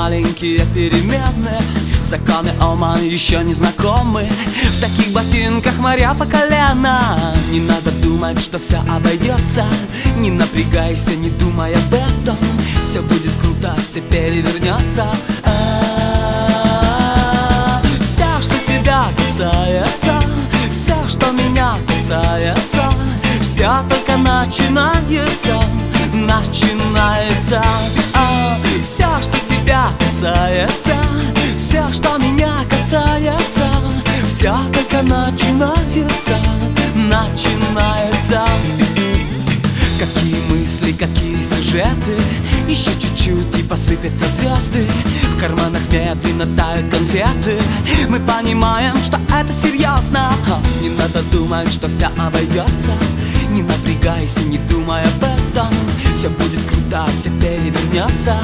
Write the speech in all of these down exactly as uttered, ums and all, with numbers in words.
маленькие перемены. Законы Омана еще не знакомы. В таких ботинках моря по колено. Не надо думать, что все обойдется. Не напрягайся, не думай об этом. Все будет круто, все перевернется. Все, что тебя касается, все, что меня касается, все только начинается, начинается. Все, что тебя касается, все, что меня касается, все только начинается, начинается. Какие мысли, какие сюжеты, еще чуть-чуть и посыпятся звезды. В карманах медленно тают конфеты. Мы понимаем, что это серьезно. Не надо думать, что все обойдется. Не напрягайся, не думай об этом. Все будет круто, все перевернется.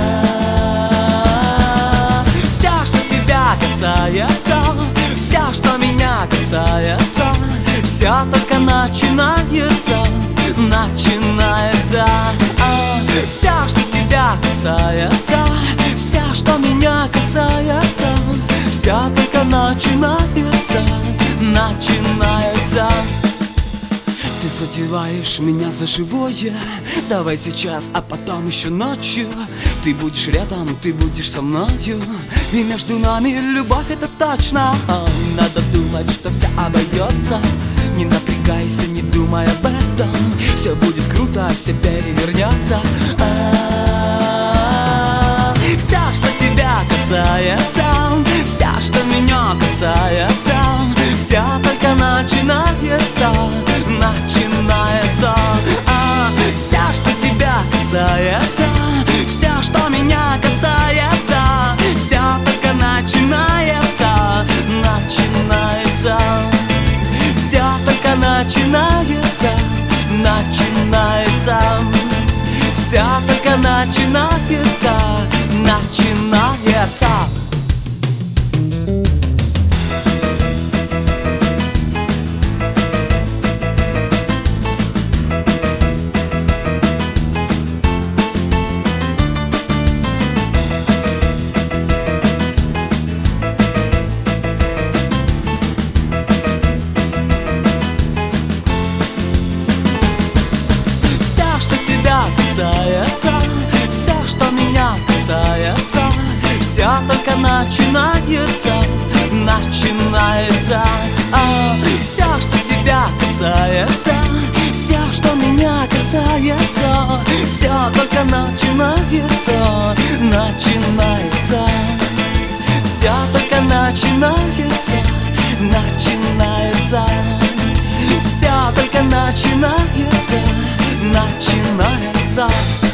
Все, что тебя касается, все, что меня касается, все только начинается, начинается. Все, что тебя касается, все, что меня касается, все только начинается, начинается. Ты задеваешь меня за живое. Давай сейчас, а потом еще ночью. Ты будешь рядом, ты будешь со мною. И между нами любовь, это точно. Не надо думать, что все обойдется. Не напрягайся, не думай об этом. Все будет круто, все перевернется. Все, что тебя касается, все, что меня касается, все только начинается, начинается. Все, что тебя касается, все, что меня касается, все только начинается, начинается. Все только начинается, начинается. Все только начинается, начинается. Касается, все, что меня касается, все только начинается, начинается. Все, что тебя касается, все, что меня касается, все только начинается, начинается. Все только начинается, начинается. Все только начинается, начинается.